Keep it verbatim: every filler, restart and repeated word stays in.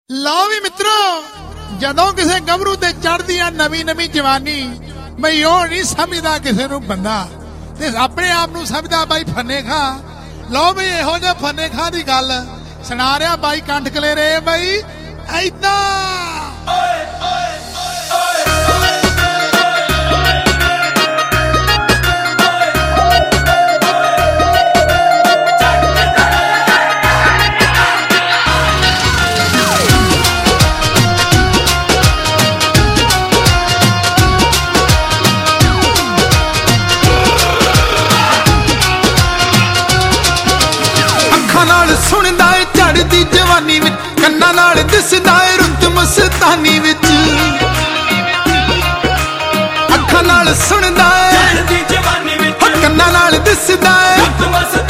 लो भी मित्रों, जदों किसी गभरू ते चढ़दी आ नवी नवी जवानी, मैं यो नहीं समझदा किसी नूं बंदा ते अपने आप नूं समझदा बाई फन्ने खा। लो भी इहो जिहा फन्ने खा दी गल सुणा रिहा बाई कंठ कलेरे बाई ऐदां। सुनदा है चढ़दी जवानी विच, कन्नां नाल दिसदा है रुत मस्तानी विच। अखां नाल सुनदा है चढ़दी जवानी विच, कन्नां नाल दिसदा है रुत मस्तानी।